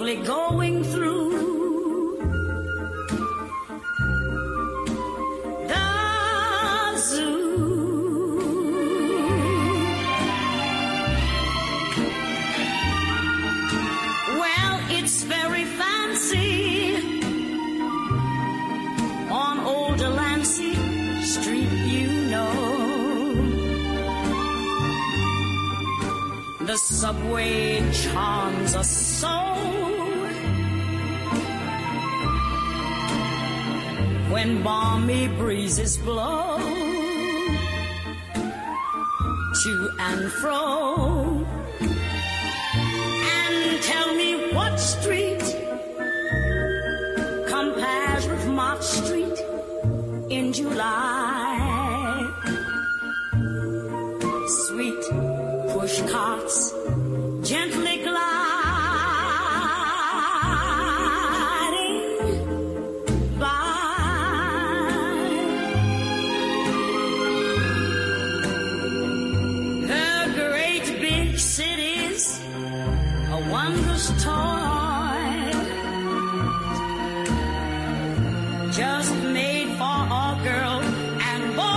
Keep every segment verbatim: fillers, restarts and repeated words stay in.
slowly going through the zoo. Well, it's very fancy on Old Delancey Street, you know. The subway charms us so. When balmy breezes blow to and fro. And tell me what street compares with Mott Street in July. Sweet push carts gently gliding by. The great big cities, a wondrous toy, just made for a girl and boy.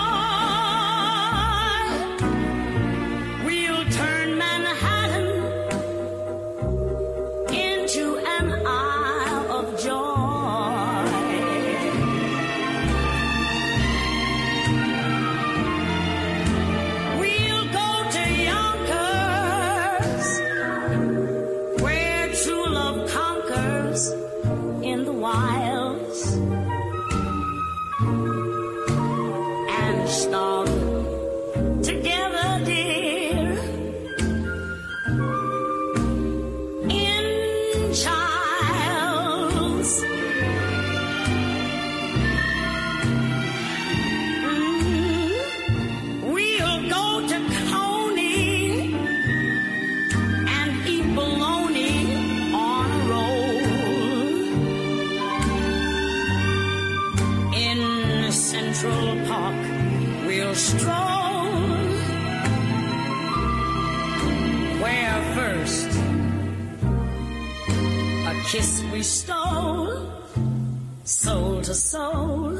Kiss we stole, soul to soul,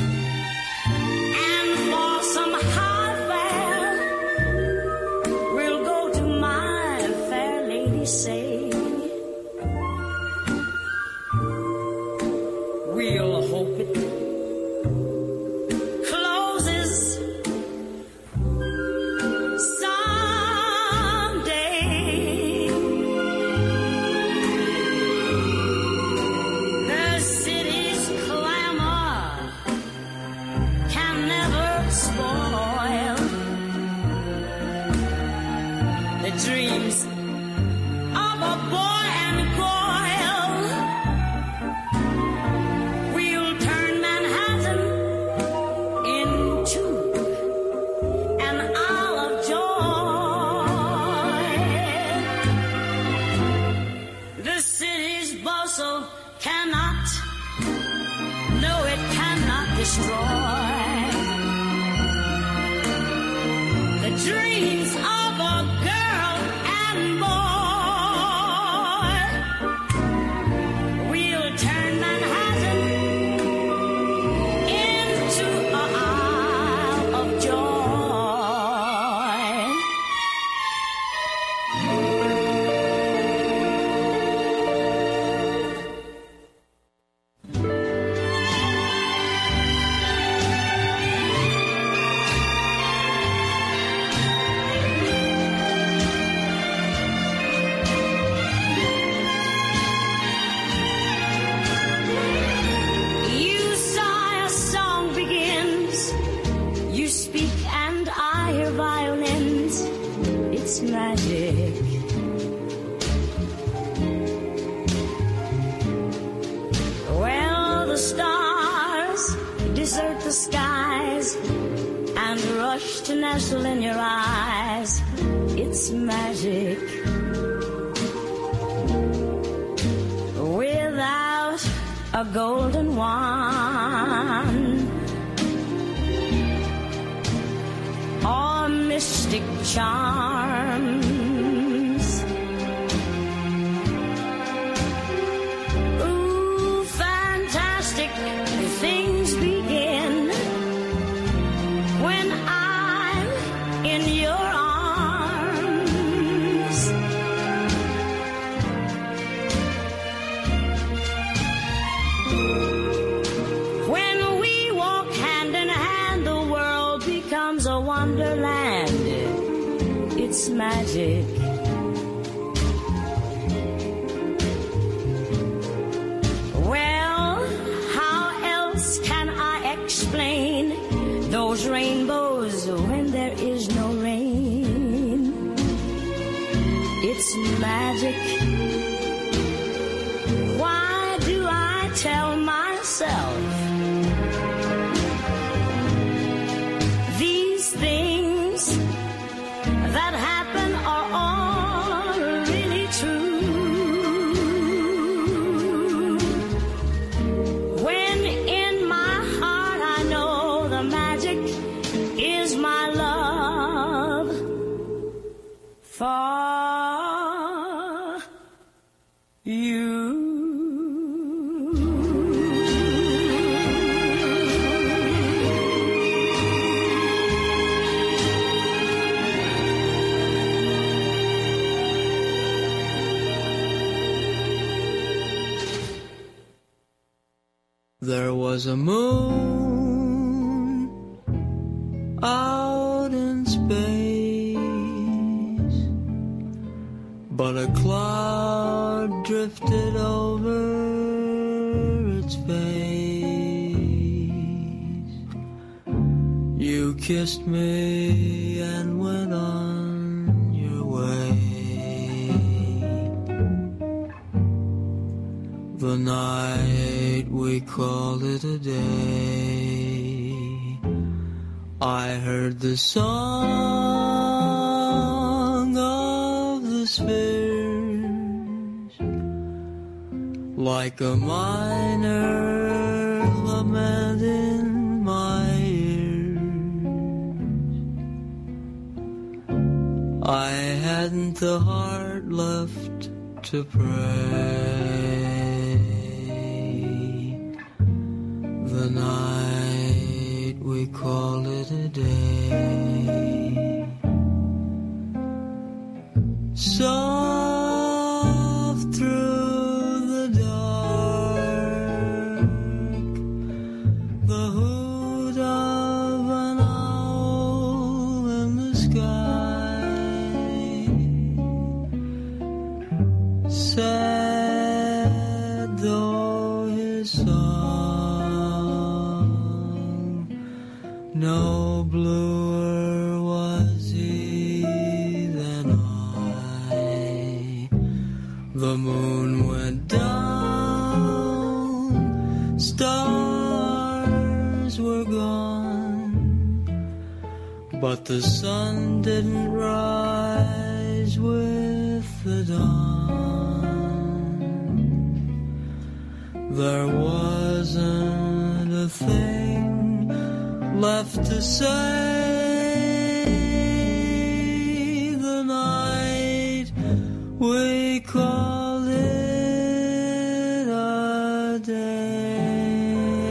and for some high fare, we'll go to my fair lady say. We'll hope it closes someday. The city's clamor can never spoil the dreams of a boy and girl. We'll turn Manhattan into an isle of joy. The city's bustle cannot, no, it cannot destroy the dreams of a girl and boy. We'll turn Manhattan into an isle of joy. You sigh, a song begins. You speak and I hear violins. It's magic. Well, the stars desert the skies and rush to nestle in your eyes. It's magic. Without a golden wand or mystic charms, When we walk hand in hand, the world becomes a wonderland. It's magic. Well, how else can I explain those rainbows when there is no rain? It's magic. Why do I tell myself these things that happen are all really true? When in my heart I know the magic is my love for you. There was a moon out in space, but a cloud drifted over its face. You kissed me and went on your way. The night we called it a day. I heard the song of the spheres, like a minor lament in my ears. I hadn't the heart left to pray. The night we called it a day. Soft through the dark, the hoot of an owl in the sky. Sad though his song, no bluer was he than I. The moon went down, stars were gone, but the sun didn't rise with the dawn. There wasn't a thing left to say. The night we called it a day.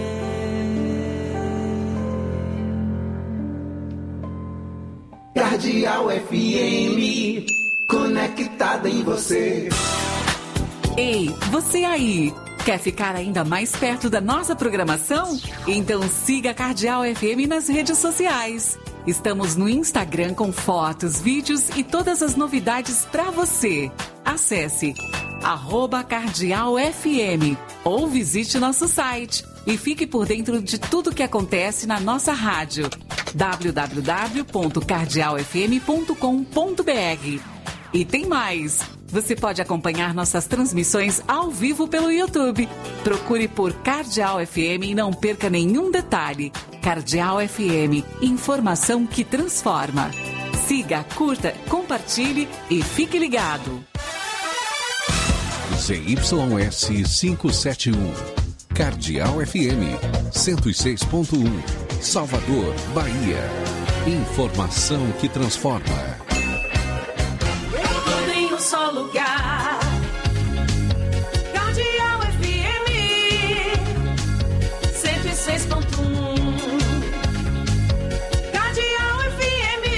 Cardeal F M, conectada em você. Ei, você aí! Quer ficar ainda mais perto da nossa programação? Então siga a Cardeal F M nas redes sociais. Estamos no Instagram com fotos, vídeos e todas as novidades para você. Acesse arroba Cardeal F M ou visite nosso site e fique por dentro de tudo que acontece na nossa rádio. w w w ponto cardeal f m ponto com ponto b r. E tem mais! Você pode acompanhar nossas transmissões ao vivo pelo YouTube. Procure por Cardeal F M e não perca nenhum detalhe. Cardeal F M, informação que transforma. Siga, curta, compartilhe e fique ligado. Z Y S quinhentos e setenta e um, Cardeal F M, cento e seis ponto um, Salvador, Bahia. Informação que transforma. Tudo em um só lugar. Cardeal F M, cento e seis ponto um. Cardeal F M,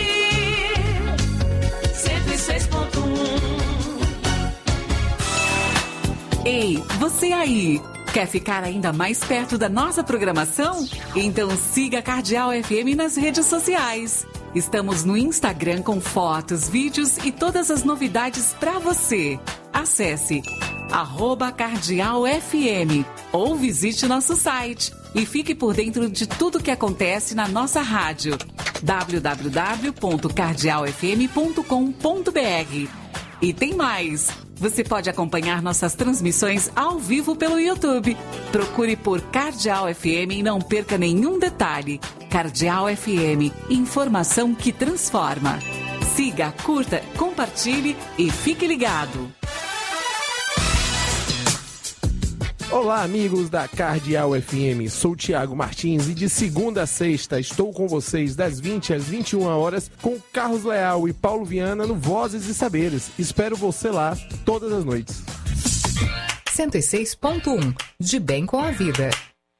cento e seis ponto um. Ei, você aí! Quer ficar ainda mais perto da nossa programação? Então siga a Cardeal F M nas redes sociais. Estamos no Instagram com fotos, vídeos e todas as novidades para você. Acesse arroba Cardeal F M ou visite nosso site e fique por dentro de tudo que acontece na nossa rádio. w w w ponto cardeal f m ponto com ponto b r. E tem mais! Você pode acompanhar nossas transmissões ao vivo pelo YouTube. Procure por Cardeal F M e não perca nenhum detalhe. Cardeal F M, informação que transforma. Siga, curta, compartilhe e fique ligado. Olá, amigos da Cardeal F M, sou Tiago Martins e de segunda a sexta estou com vocês das vinte às vinte e uma horas com Carlos Leal e Paulo Viana no Vozes e Saberes. Espero você lá todas as noites. cento e seis ponto um, de bem com a vida.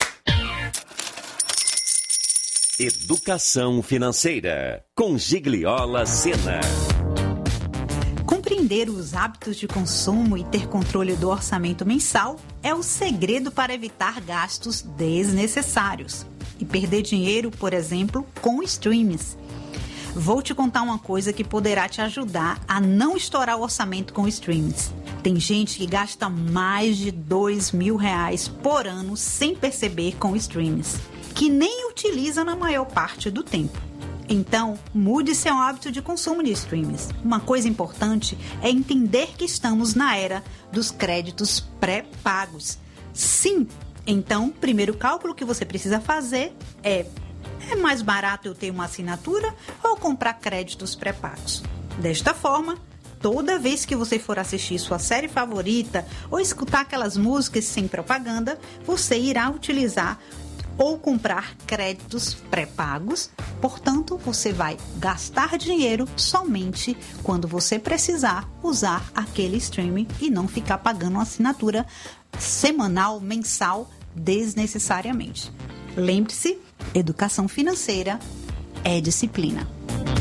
Educação financeira, com Gigliola Sena. Compreender os hábitos de consumo e ter controle do orçamento mensal é o segredo para evitar gastos desnecessários e perder dinheiro, por exemplo, com streams. Vou te contar uma coisa que poderá te ajudar a não estourar o orçamento com streams. Tem gente que gasta mais de dois mil reais por ano sem perceber com streams, que nem utiliza na maior parte do tempo. Então, mude seu hábito de consumo de streams. Uma coisa importante é entender que estamos na era dos créditos pré-pagos. Sim, então, o primeiro cálculo que você precisa fazer é: é mais barato eu ter uma assinatura ou comprar créditos pré-pagos? Desta forma, toda vez que você for assistir sua série favorita ou escutar aquelas músicas sem propaganda, você irá utilizar ou comprar créditos pré-pagos. Portanto, você vai gastar dinheiro somente quando você precisar usar aquele streaming e não ficar pagando uma assinatura semanal, mensal, desnecessariamente. Lembre-se, educação financeira é disciplina.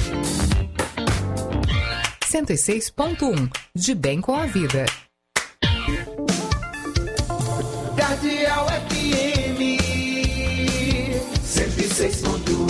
cento e seis ponto um, de bem com a vida. Cardeal F M cento e seis ponto um.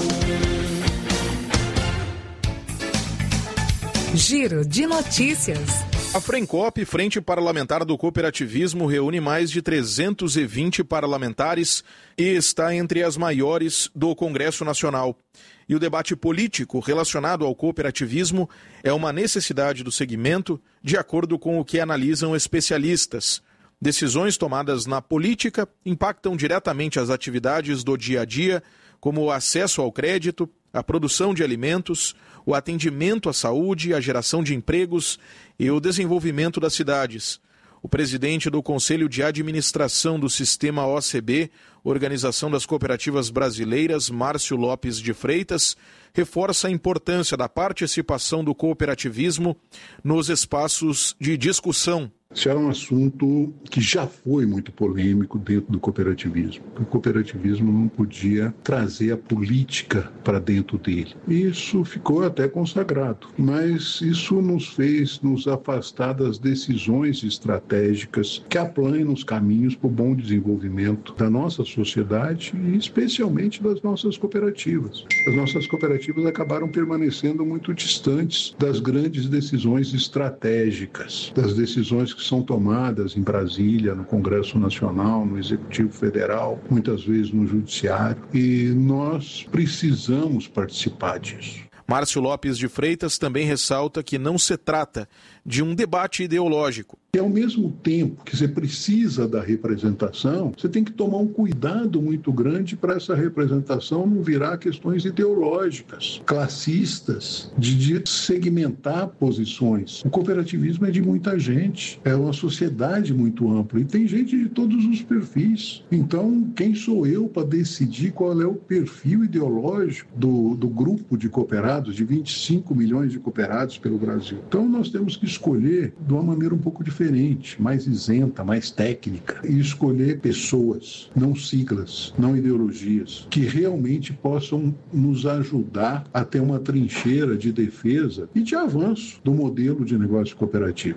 Giro de notícias. A Frencop, Frente Parlamentar do Cooperativismo, reúne mais de trezentos e vinte parlamentares e está entre as maiores do Congresso Nacional. E o debate político relacionado ao cooperativismo é uma necessidade do segmento, de acordo com o que analisam especialistas. Decisões tomadas na política impactam diretamente as atividades do dia a dia, como o acesso ao crédito, a produção de alimentos, o atendimento à saúde, a geração de empregos e o desenvolvimento das cidades. O presidente do Conselho de Administração do Sistema O C B, Organização das Cooperativas Brasileiras, Márcio Lopes de Freitas, reforça a importância da participação do cooperativismo nos espaços de discussão. Esse era um assunto que já foi muito polêmico dentro do cooperativismo. O cooperativismo não podia trazer a política para dentro dele. Isso ficou até consagrado, mas isso nos fez nos afastar das decisões estratégicas que aplanam os caminhos para o bom desenvolvimento da nossa sociedade e especialmente das nossas cooperativas. As nossas cooperativas acabaram permanecendo muito distantes das grandes decisões estratégicas, das decisões que são tomadas em Brasília, no Congresso Nacional, no Executivo Federal, muitas vezes no Judiciário, e nós precisamos participar disso. Márcio Lopes de Freitas também ressalta que não se trata de um debate ideológico. E ao mesmo tempo que você precisa da representação, você tem que tomar um cuidado muito grande para essa representação não virar questões ideológicas, classistas, de, de segmentar posições. O cooperativismo é de muita gente, é uma sociedade muito ampla e tem gente de todos os perfis. Então, quem sou eu para decidir qual é o perfil ideológico do, do grupo de cooperados, de vinte e cinco milhões de cooperados pelo Brasil? Então, nós temos que escolher de uma maneira um pouco diferente, mais isenta, mais técnica, e escolher pessoas, não siglas, não ideologias, que realmente possam nos ajudar a ter uma trincheira de defesa e de avanço do modelo de negócio cooperativo.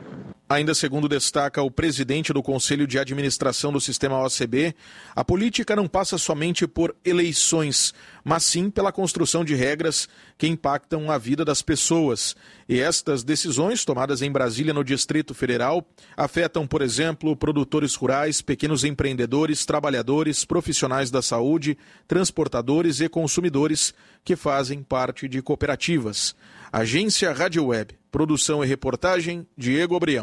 Ainda segundo destaca o presidente do Conselho de Administração do Sistema O C B, a política não passa somente por eleições, mas sim pela construção de regras que impactam a vida das pessoas. E estas decisões, tomadas em Brasília, no Distrito Federal, afetam, por exemplo, produtores rurais, pequenos empreendedores, trabalhadores, profissionais da saúde, transportadores e consumidores que fazem parte de cooperativas. Agência Rádio Web. Produção e reportagem, Diego Abrião.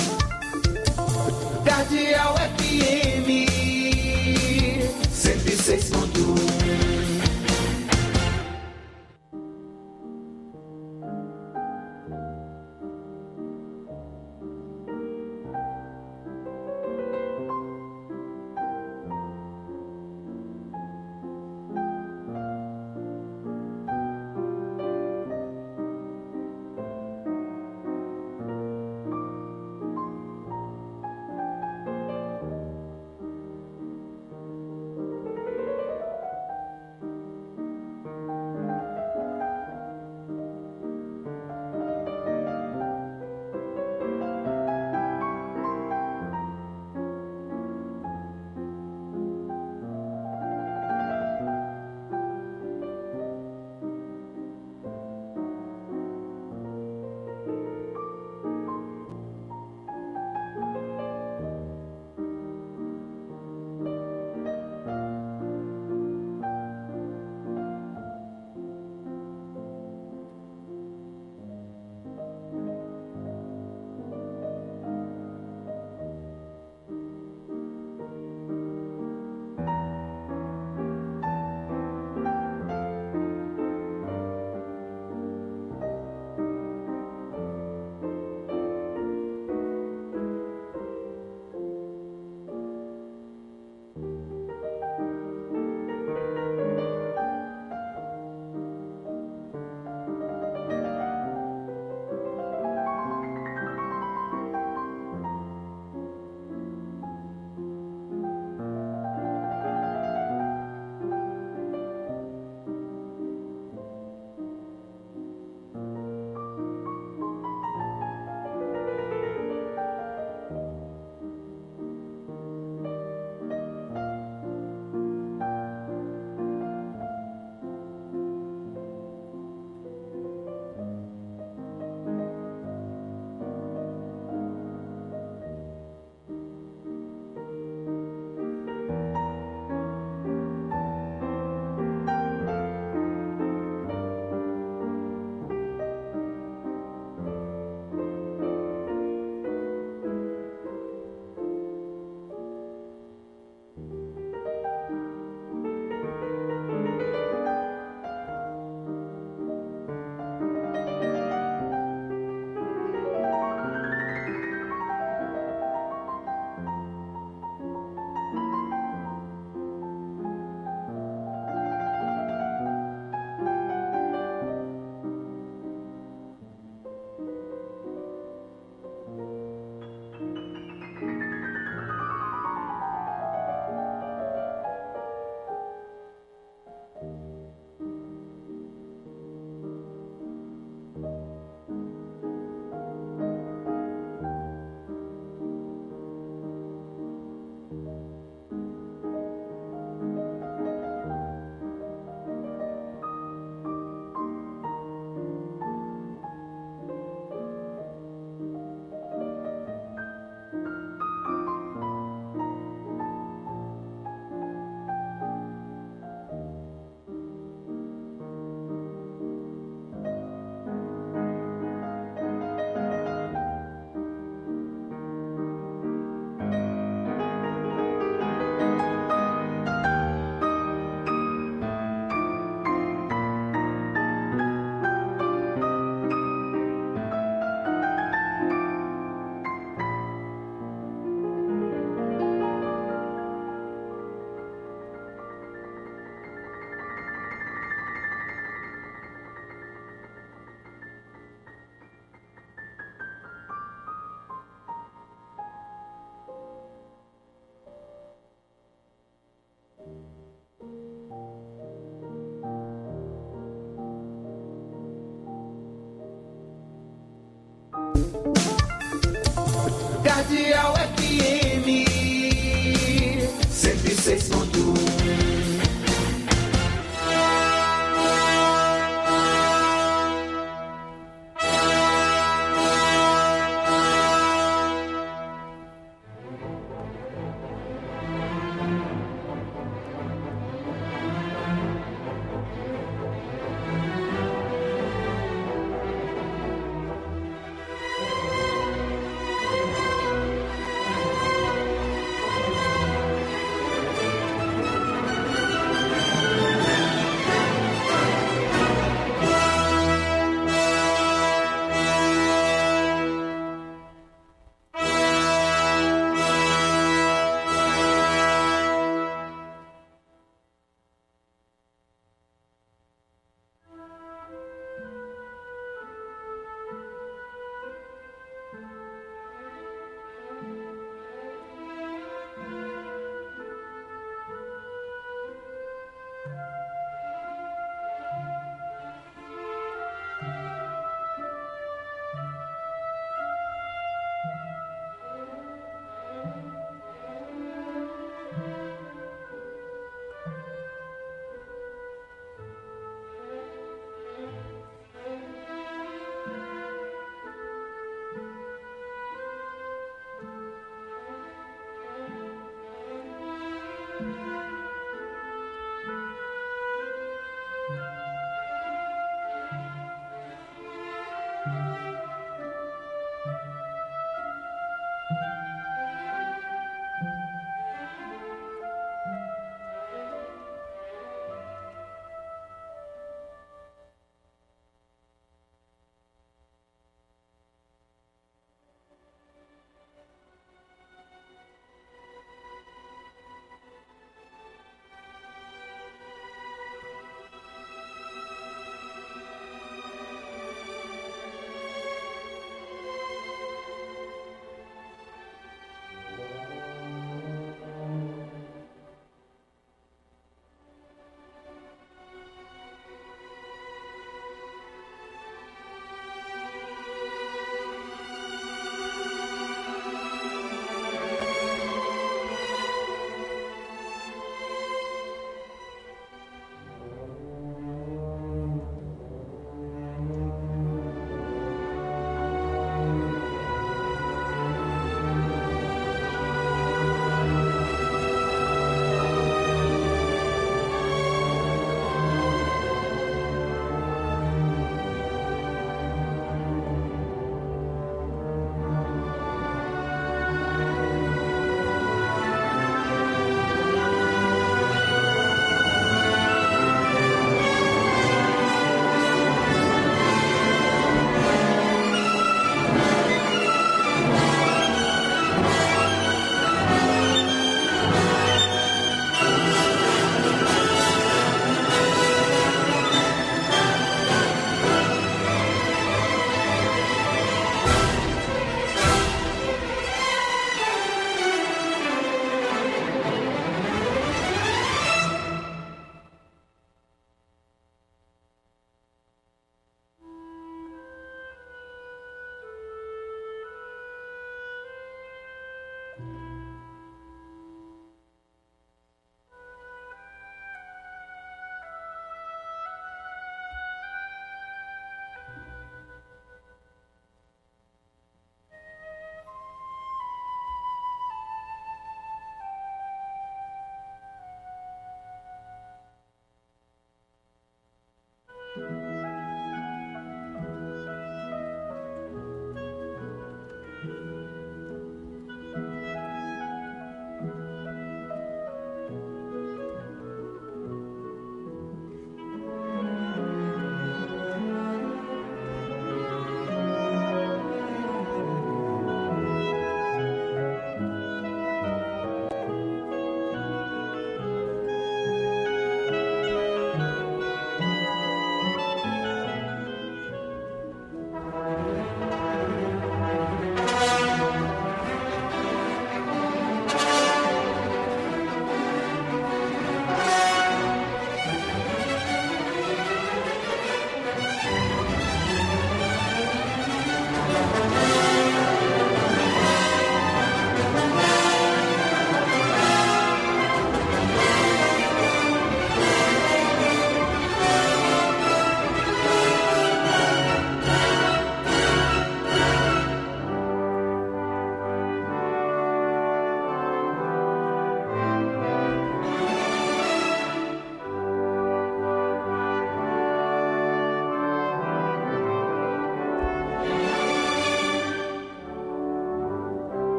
Cardeal F M cento e seis ponto um.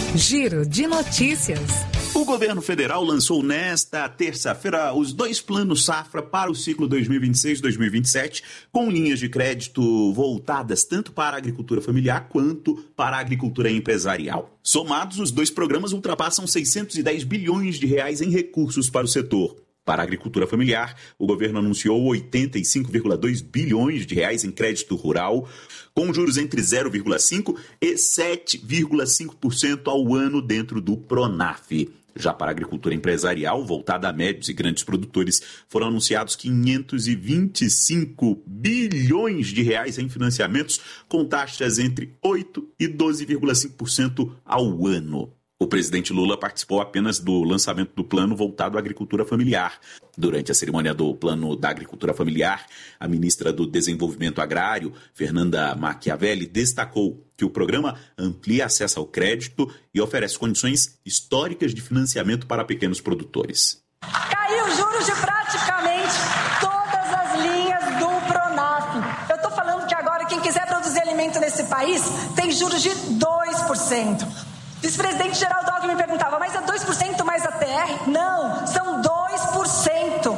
Giro de notícias. O governo federal lançou nesta terça-feira os dois planos safra para o ciclo dois mil e vinte e seis dois mil e vinte e sete, com linhas de crédito voltadas tanto para a agricultura familiar quanto para a agricultura empresarial. Somados, os dois programas ultrapassam seiscentos e dez bilhões de reais em recursos para o setor. Para a agricultura familiar, o governo anunciou oitenta e cinco vírgula dois bilhões de reais em crédito rural, com juros entre zero vírgula cinco por cento e sete vírgula cinco por cento ao ano dentro do Pronaf. Já para a agricultura empresarial, voltada a médios e grandes produtores, foram anunciados quinhentos e vinte e cinco bilhões de reais em financiamentos, com taxas entre oito por cento e doze vírgula cinco por cento ao ano. O presidente Lula participou apenas do lançamento do plano voltado à agricultura familiar. Durante a cerimônia do Plano da Agricultura Familiar, a ministra do Desenvolvimento Agrário, Fernanda Machiavelli, destacou que o programa amplia acesso ao crédito e oferece condições históricas de financiamento para pequenos produtores. Caiu os juros de praticamente todas as linhas do Pronaf. Eu estou falando que agora quem quiser produzir alimento nesse país tem juros de dois por cento. Vice-presidente Geraldo Alckmin me perguntava, mas é dois por cento mais a T R? Não, são dois por cento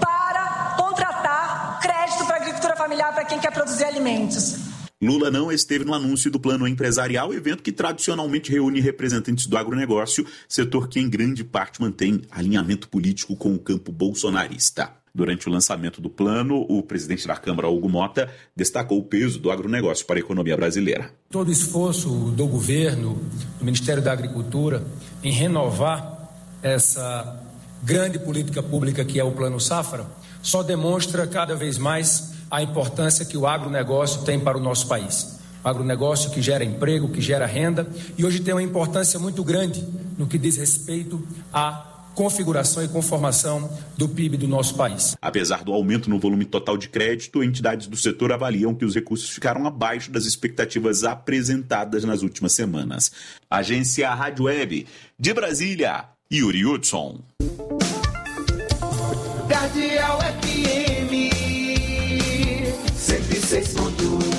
para contratar crédito para a agricultura familiar para quem quer produzir alimentos. Lula não esteve no anúncio do Plano Empresarial, evento que tradicionalmente reúne representantes do agronegócio, setor que em grande parte mantém alinhamento político com o campo bolsonarista. Durante o lançamento do plano, o presidente da Câmara, Hugo Mota, destacou o peso do agronegócio para a economia brasileira. Todo o esforço do governo, do Ministério da Agricultura, em renovar essa grande política pública que é o Plano Safra, só demonstra cada vez mais a importância que o agronegócio tem para o nosso país. O agronegócio que gera emprego, que gera renda, e hoje tem uma importância muito grande no que diz respeito a configuração e conformação do P I B do nosso país. Apesar do aumento no volume total de crédito, entidades do setor avaliam que os recursos ficaram abaixo das expectativas apresentadas nas últimas semanas. Agência Rádio Web de Brasília, Yuri Hudson. Cardeal F M cento e seis ponto um.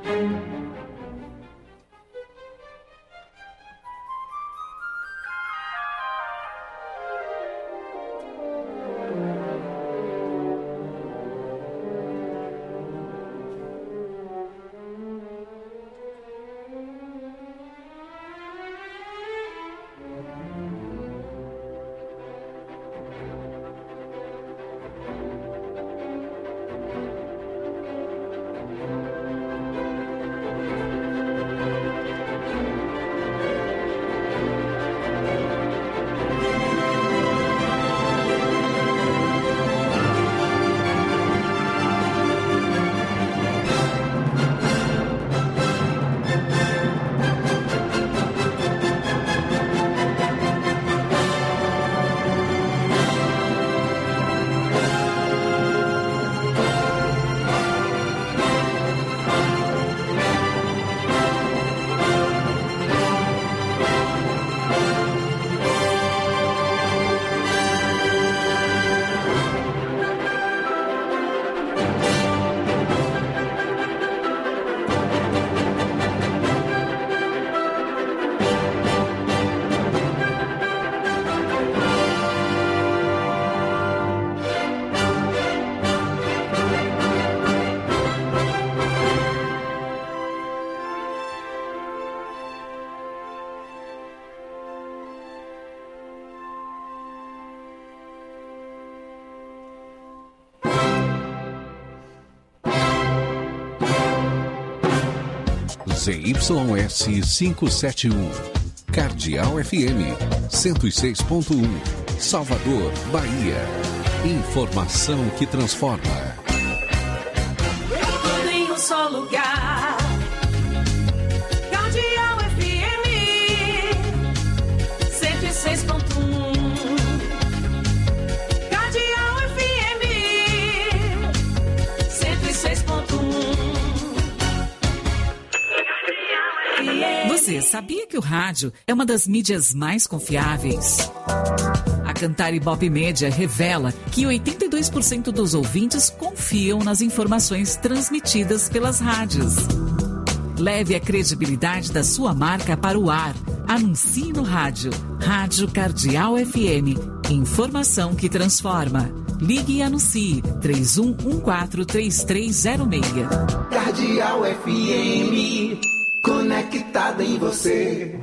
Z Y S quinhentos e setenta e um, Cardeal F M cento e seis ponto um, Salvador, Bahia. Informação que transforma. Tudo em um só lugar. Cardeal F M cento e seis ponto um. Cardeal F M cento e seis ponto um. Você sabia que o rádio é uma das mídias mais confiáveis? A Cantar Ibope Média revela que oitenta e dois por cento dos ouvintes confiam nas informações transmitidas pelas rádios. Leve a credibilidade da sua marca para o ar. Anuncie no rádio. Rádio Cardeal F M. Informação que transforma. Ligue e anuncie três um um quatro, três três zero seis. Cardeal F M, conectada em você.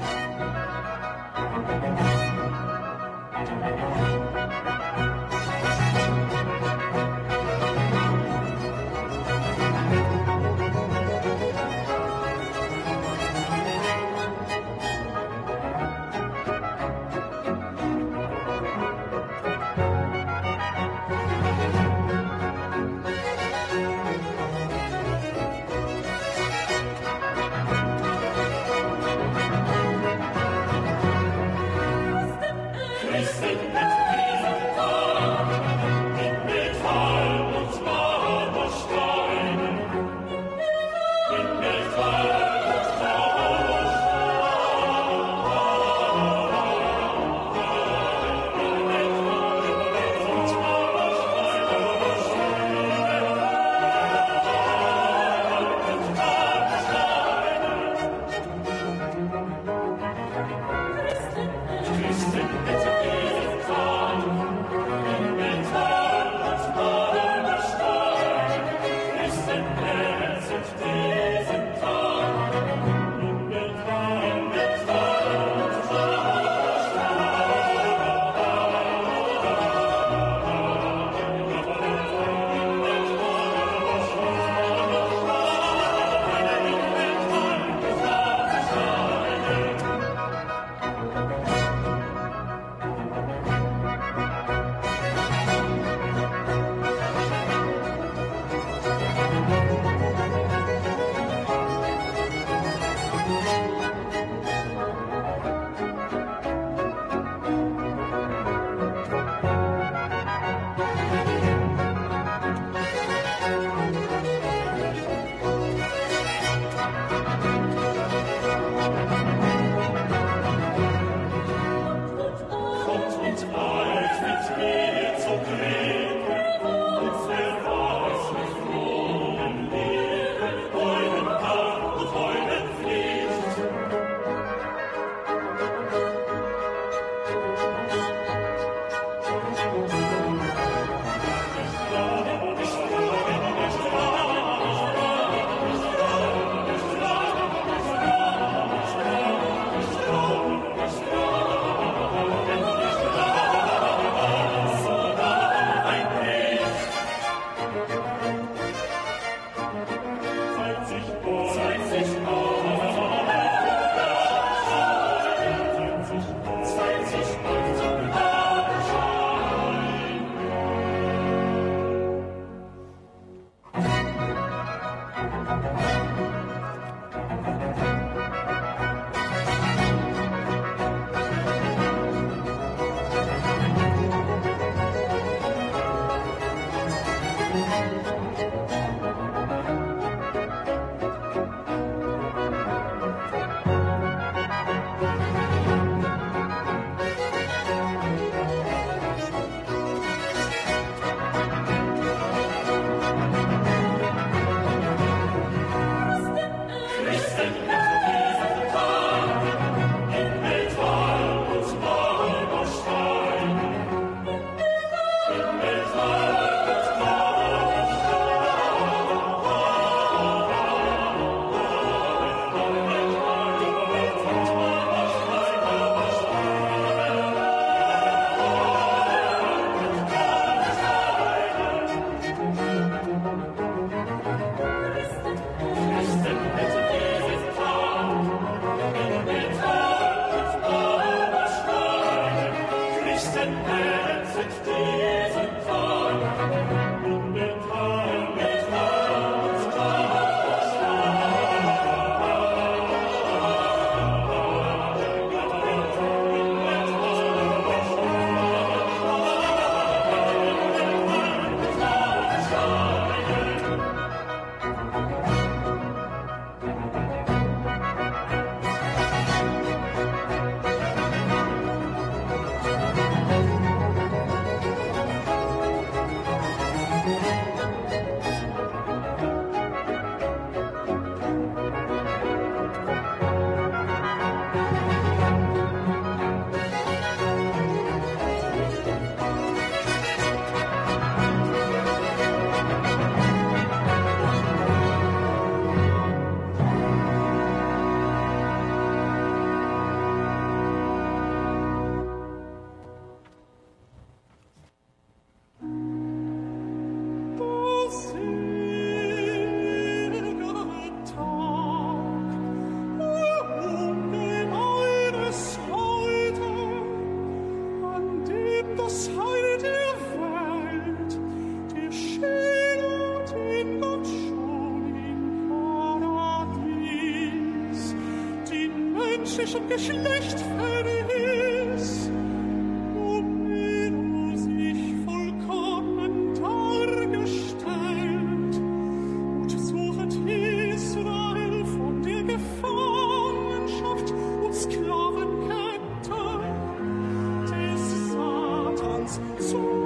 menschlichem Geschlecht verriss. Und wie du sich vollkommen dargestellt, und suchet Israel von der Gefangenschaft und Sklavenkette des Satans zu.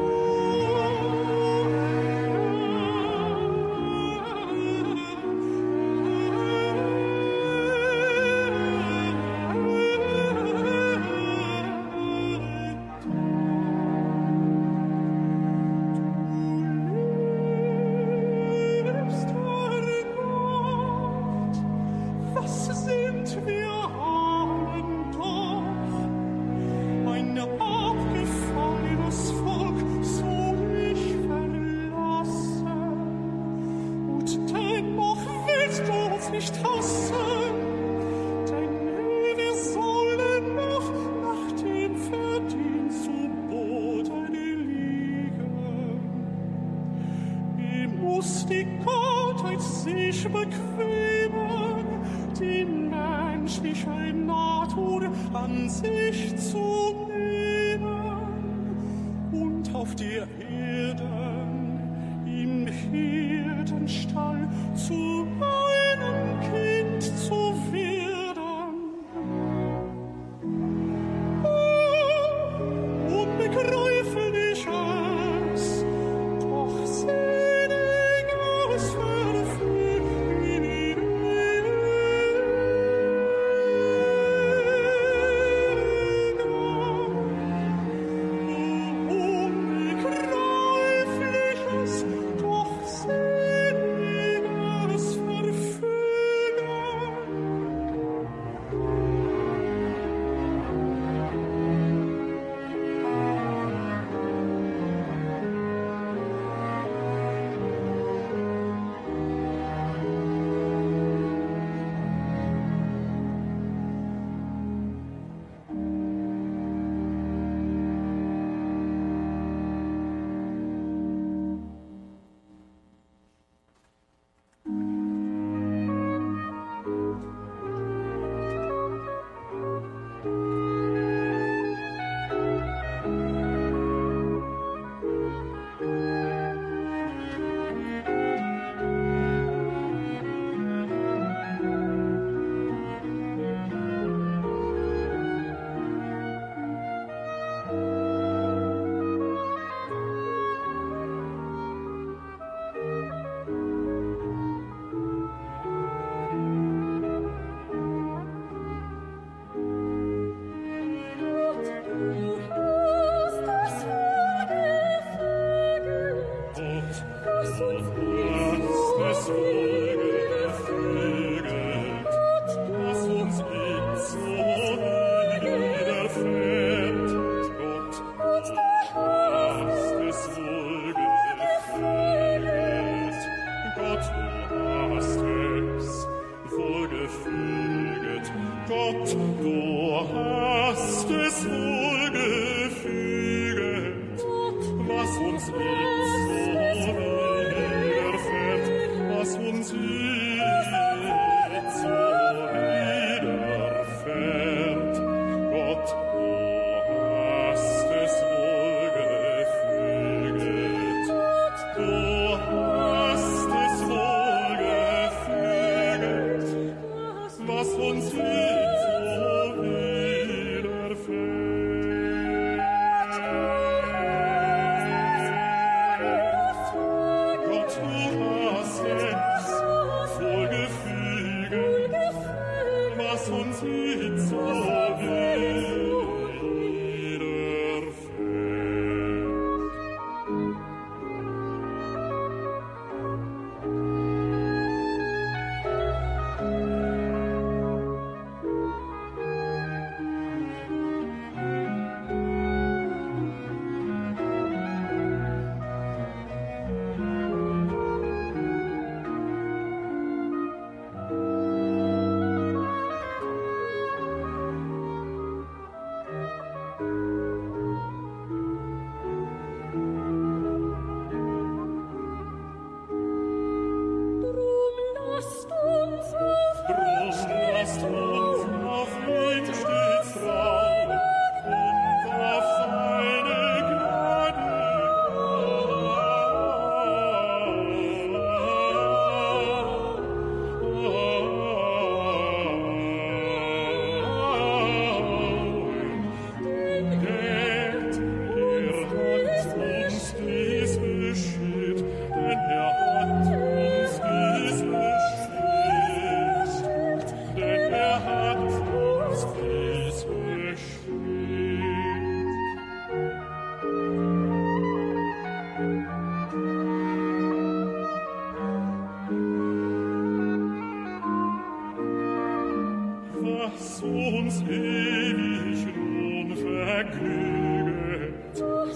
das uns ewig nun vergnüget,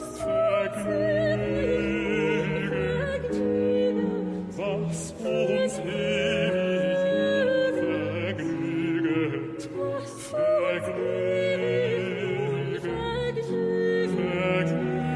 vergnüget, was uns ewig nun vergnüget, vergnüget, vergnüget.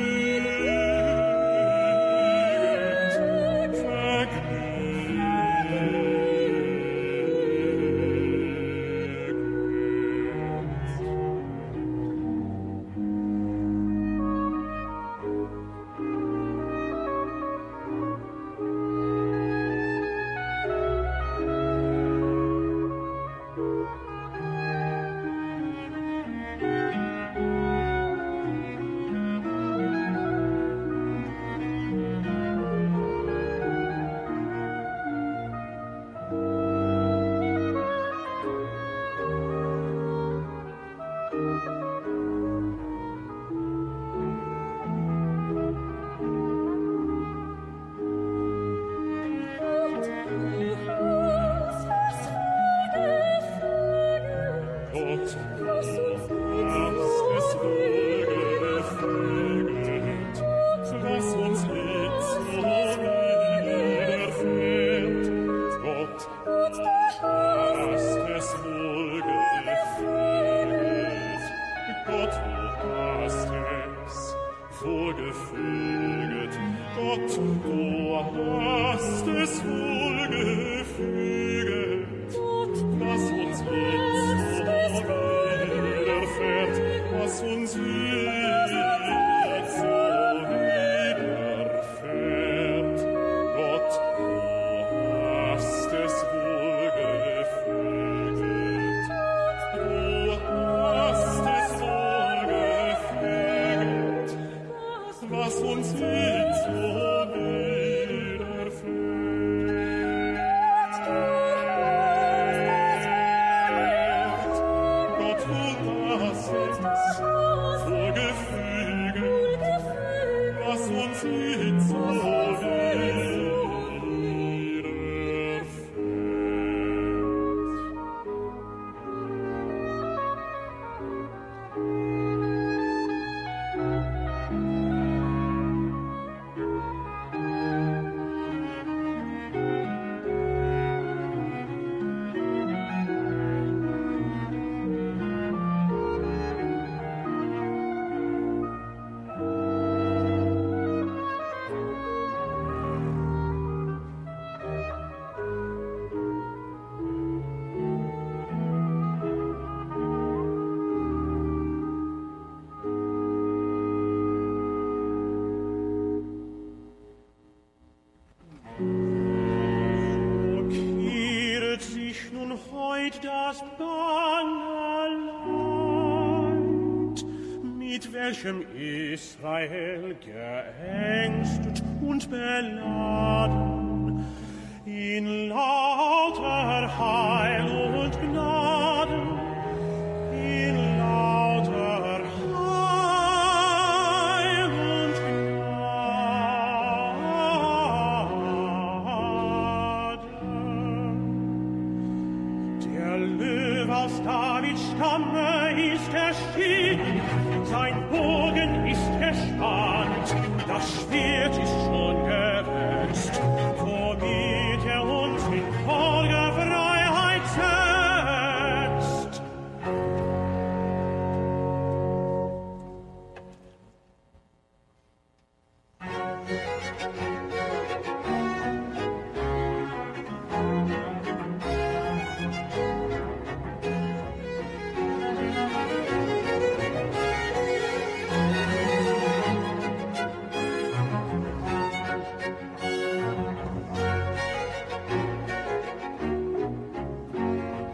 Welchem Israel geängstet und beladen, in lauter Heil und Gnaden, in lauter Heil und Gnaden. Der Löwe aus Davids Stamme ist erschienen, sein Bogen ist gespannt, das Schwert ist schon gewetzt.